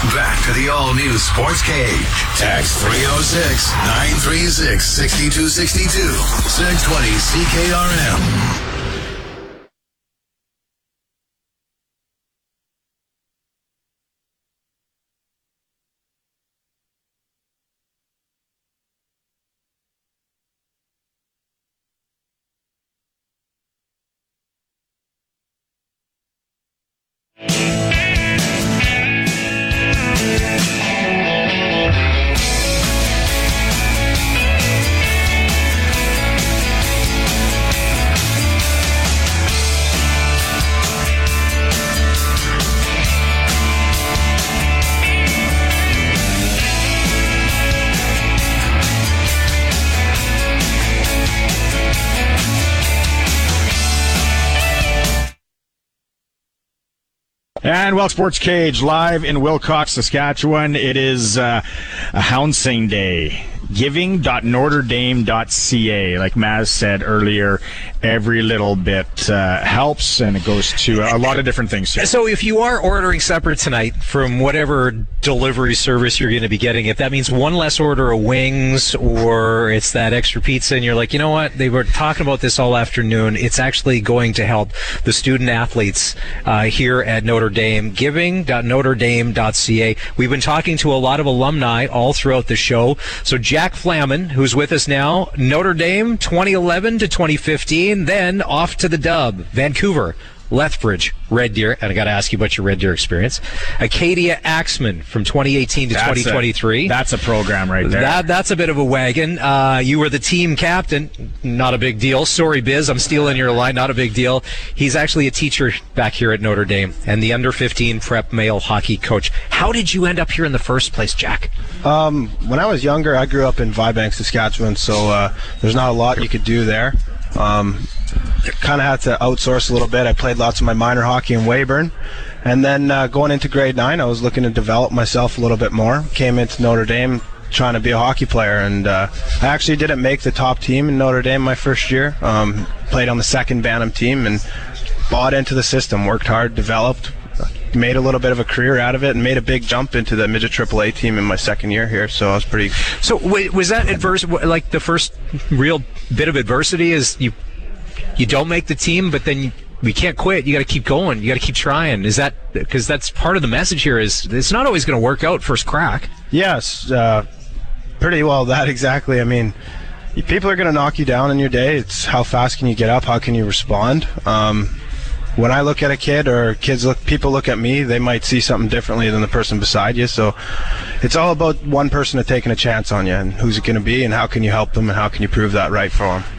Back to the all-new Sports Cage. Text 306-936-6262. 620 CKRM. And well, Sports Cage live in Wilcox, Saskatchewan. It is a Houndsing Day. Giving.NotreDame.ca. Like Maz said earlier, every little bit helps, and it goes to a lot of different things here. So if you are ordering supper tonight from whatever delivery service you're going to be getting, if that means one less order of wings or it's that extra pizza, and you're like, you know what, they were talking about this all afternoon, it's actually going to help the student athletes here at Notre Dame. Giving.NotreDame.ca. We've been talking to a lot of alumni all throughout the show. So Jack Flaman, who's with us now, Notre Dame 2011 to 2015, then off to the Dub, Vancouver, Lethbridge, Red Deer, and I got to ask you about your Red Deer experience. Acadia Axeman from 2018 to 2023. That's a program right there. That's a bit of a wagon. You were the team captain. Not a big deal. Sorry, Biz, I'm stealing your line. Not a big deal. He's actually a teacher back here at Notre Dame and the under-15 prep male hockey coach. How did you end up here in the first place, Jack? When I was younger, I grew up in Vibank, Saskatchewan, so there's not a lot you could do there. Kind of had to outsource a little bit. I played lots of my minor hockey in Weyburn. And then going into grade 9, I was looking to develop myself a little bit more. Came into Notre Dame trying to be a hockey player. And I actually didn't make the top team in Notre Dame my first year. Played on the second Bantam team and bought into the system, worked hard, developed, made a little bit of a career out of it, and made a big jump into the midget AAA team in my second year here. So I was pretty. So wait, was that adverse? Like the first real bit of adversity is you don't make the team, but then we can't quit. You got to keep going. You got to keep trying. Is that because that's part of the message here? Is it's not always going to work out first crack? Yes, pretty well that exactly. I mean, people are going to knock you down in your day. It's how fast can you get up? How can you respond? When I look at a kid or people look at me, they might see something differently than the person beside you. So it's all about one person taking a chance on you, and who's it going to be, and how can you help them, and how can you prove that right for them.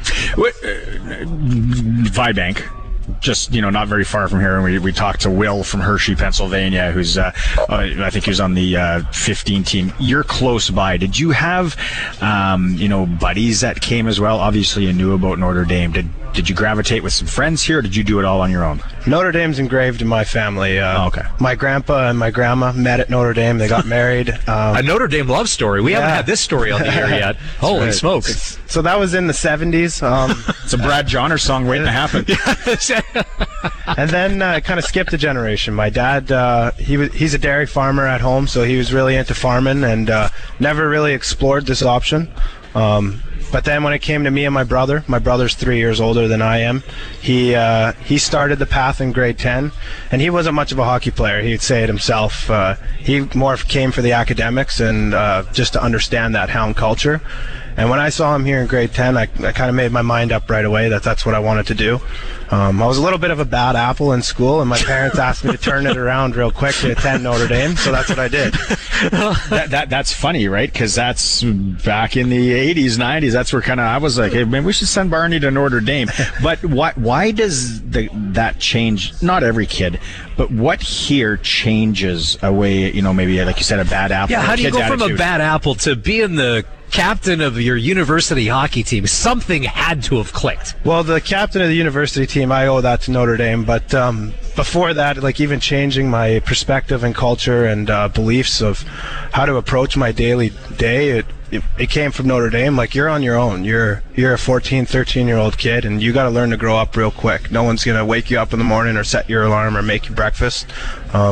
Vibank, just not very far from here, and we talked to Will from Hershey, Pennsylvania, who's I think he was on the 15 team. You're close by. Did you have buddies that came as well? Obviously, you knew about Notre Dame. Did you gravitate with some friends here, or did you do it all on your own? Notre Dame's engraved in my family. Okay. My grandpa and my grandma met at Notre Dame. They got married. A Notre Dame love story. We haven't had this story on the air yet. Holy smokes. So that was in the 70s. It's a Brad Johnner song waiting to happen. And then kind of skipped a generation. My dad, he's a dairy farmer at home, so he was really into farming and never really explored this option. But then when it came to me and my brother's 3 years older than I am, he started the path in grade 10, and he wasn't much of a hockey player. He'd say it himself. He more came for the academics and just to understand that Hound culture. And when I saw him here in grade 10, I kind of made my mind up right away that that's what I wanted to do. I was a little bit of a bad apple in school, and my parents asked me to turn it around real quick to attend Notre Dame, so that's what I did. That's funny, right? Because that's back in the 80s, 90s. That's where kind of I was like, hey, maybe we should send Barney to Notre Dame. But why does that change? Not every kid, but what here changes a way, maybe like you said, a bad apple. Yeah, how do you go from attitude? A bad apple to being the captain of your university hockey team? Something had to have clicked. Well, the captain of the university team, I owe that to Notre Dame, but before that, like even changing my perspective and culture and beliefs of how to approach my daily day, it came from Notre Dame. Like, you're on your own. You're a 14, 13-year-old kid, and you got to learn to grow up real quick. No one's going to wake you up in the morning or set your alarm or make you breakfast.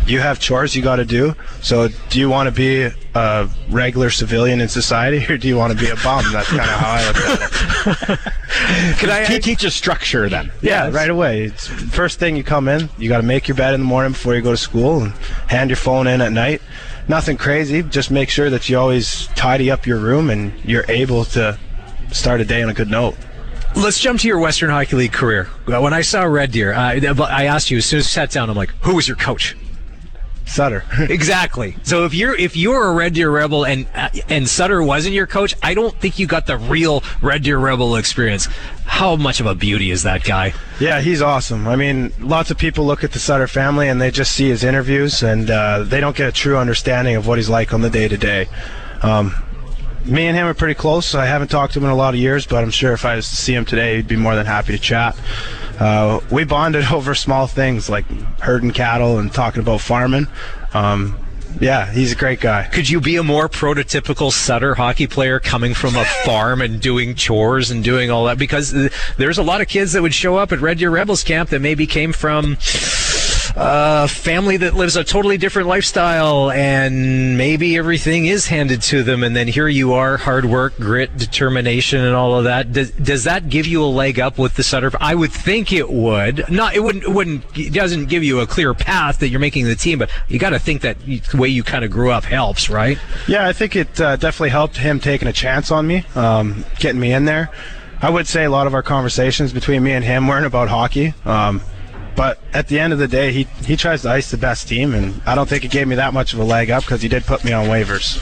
you have chores you got to do. So do you want to be a regular civilian in society, or do you want to be a bum? That's kind of how I look at it. Could I teach a structure then? Yeah, right away. It's first thing you come in, you got to make your bed in the morning before you go to school and hand your phone in at night. Nothing crazy. Just make sure that you always tidy up your room and you're able to start a day on a good note. Let's jump to your Western Hockey League career. When I saw Red Deer, I asked you as soon as you sat down, I'm like, who was your coach? Sutter. Exactly. So if you're a Red Deer Rebel and Sutter wasn't your coach, I don't think you got the real Red Deer Rebel experience. How much of a beauty is that guy? Yeah, he's awesome. I mean, lots of people look at the Sutter family and they just see his interviews, and they don't get a true understanding of what he's like on the day-to-day. Me and him are pretty close. I haven't talked to him in a lot of years, but I'm sure if I was to see him today, he'd be more than happy to chat. We bonded over small things like herding cattle and talking about farming. Yeah, he's a great guy. Could you be a more prototypical Sutter hockey player coming from a farm and doing chores and doing all that? Because there's a lot of kids that would show up at Red Deer Rebels camp that maybe came from a family that lives a totally different lifestyle, and maybe everything is handed to them, and then here you are, hard work, grit, determination, and all of that. Does that give you a leg up with the Sutter? I would think it would. It doesn't give you a clear path that you're making the team, but you got to think that the way you kind of grew up helps, right? Yeah, I think it definitely helped him taking a chance on me, getting me in there. I would say a lot of our conversations between me and him weren't about hockey. But at the end of the day, he tries to ice the best team, and I don't think it gave me that much of a leg up because he did put me on waivers.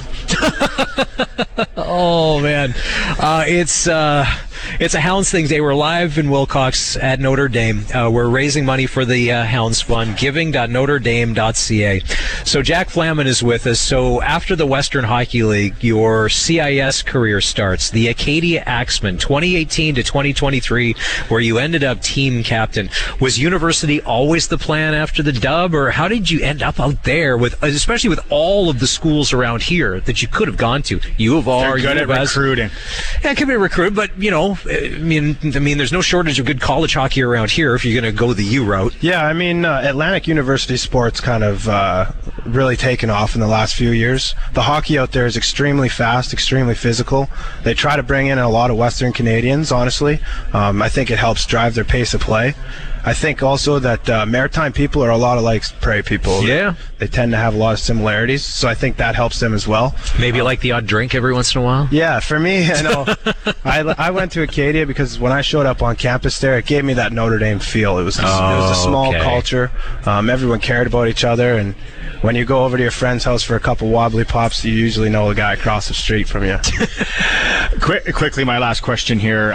Oh, man. It's a Hounds thing day. We're live in Wilcox at Notre Dame. We're raising money for the Hounds Fund, giving.notredame.ca. So Jack Flaman is with us. So after the Western Hockey League, your CIS career starts. The Acadia Axemen, 2018 to 2023, where you ended up team captain. Was university always the plan after the dub, or how did you end up out there, especially with all of the schools around here that you could have gone to? U of R, They're good at recruiting. Yeah, it could be recruited, but I mean, there's no shortage of good college hockey around here if you're going to go the U route. Yeah, I mean, Atlantic University sports kind of really taken off in the last few years. The hockey out there is extremely fast, extremely physical. They try to bring in a lot of Western Canadians, honestly. I think it helps drive their pace of play. I think also that maritime people are a lot like Prairie people. Yeah. They tend to have a lot of similarities, so I think that helps them as well. Maybe like the odd drink every once in a while? Yeah, for me, I know. I went to Acadia because when I showed up on campus there, it gave me that Notre Dame feel. It was a small culture. Everyone cared about each other, and when you go over to your friend's house for a couple wobbly pops, you usually know the guy across the street from you. Quickly, my last question here: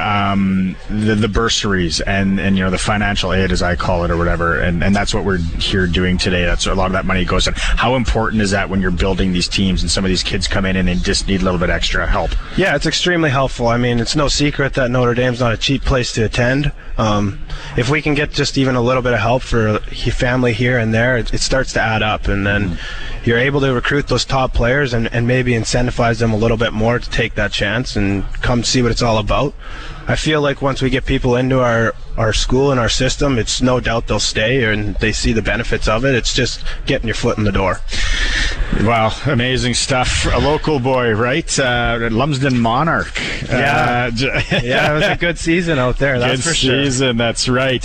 the bursaries and the financial aid, as I call it, or whatever, and that's what we're here doing today. That's a lot of that money goes in. How important is that when you're building these teams and some of these kids come in and they just need a little bit extra help? Yeah, it's extremely helpful. I mean, it's no secret that Notre Dame's not a cheap place to attend. If we can get just even a little bit of help for family here and there, it starts to add up, and then you're able to recruit those top players and maybe incentivize them a little bit more to take that chance and come see what it's all about. I feel like once we get people into our school and our system, it's no doubt they'll stay and they see the benefits of it. It's just getting your foot in the door. Wow, amazing stuff. A local boy, right? Lumsden Monarch. Yeah, it was a good season out there. That's for sure. Good season, that's right.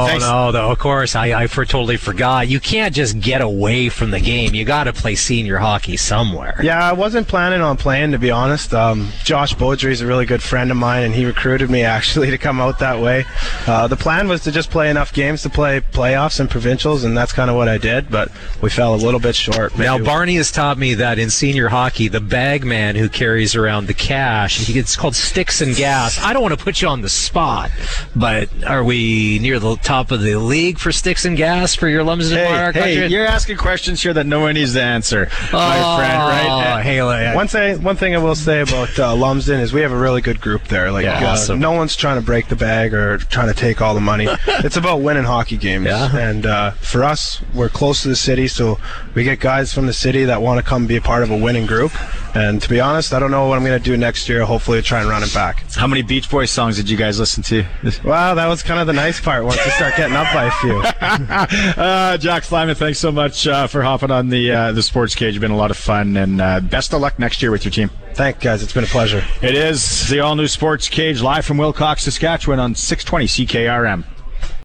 Of course. I totally forgot. You can't just get away from the game. You got to play senior hockey somewhere. Yeah, I wasn't planning on playing, to be honest. Josh Beaudry is a really good friend of mine, and he recruited me actually to come out that way. The plan was to just play enough games to play playoffs and provincials, and that's kind of what I did, but we fell a little bit short. Now, Barney has taught me that in senior hockey, the bag man who carries around the cash, it's called sticks and gas. I don't want to put you on the spot, but are we near the top of the league for sticks and gas for your Lumsden Monarch? Hey, you're asking questions here that no one needs to answer, my friend, right? Hey, one thing I will say about Lumsden is we have a really good group there. Awesome. No one's trying to break the bag or trying to take all the money. It's about winning hockey games. Yeah. And for us, we're close to the city, so we get guys from the city that want to come be a part of a winning group. And to be honest, I don't know what I'm going to do next year. Hopefully try and run it back. How many Beach Boys songs did you guys listen to? Well, that was kind of the nice part once you start getting up by a few. Jack Slyman, thanks so much for hopping on the Sports Cage. It's been a lot of fun, and best of luck next year with your team. Thank you, guys. It's been a pleasure. It is the all-new Sports Cage live from Wilcox, Saskatchewan on 620 CKRM.